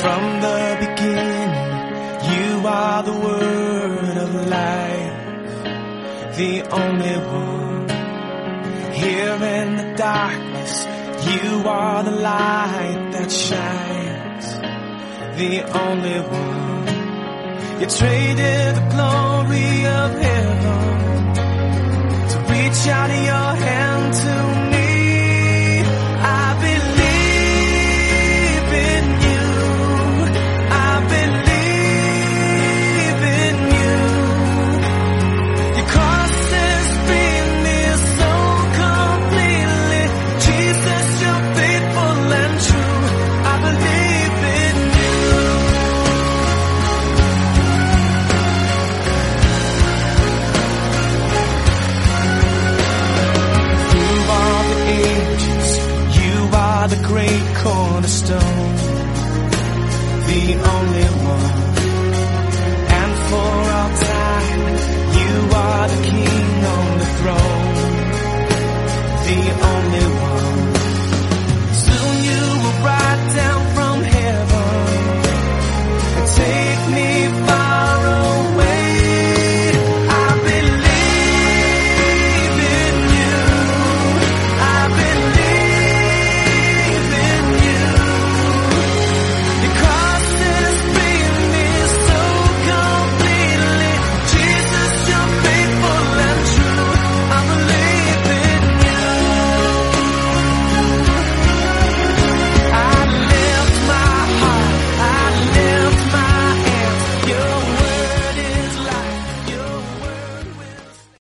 From the beginning, you are the word of life, the only one. Here in the darkness, you are the light that shines, the only one. You traded the glory of heaven to reach out your hand to me. I believe in you. I believe in you. Your cross has freed me so completely. Jesus, you're faithful and true. I believe in you. Through all the ages, you are the great cornerstone, the only one.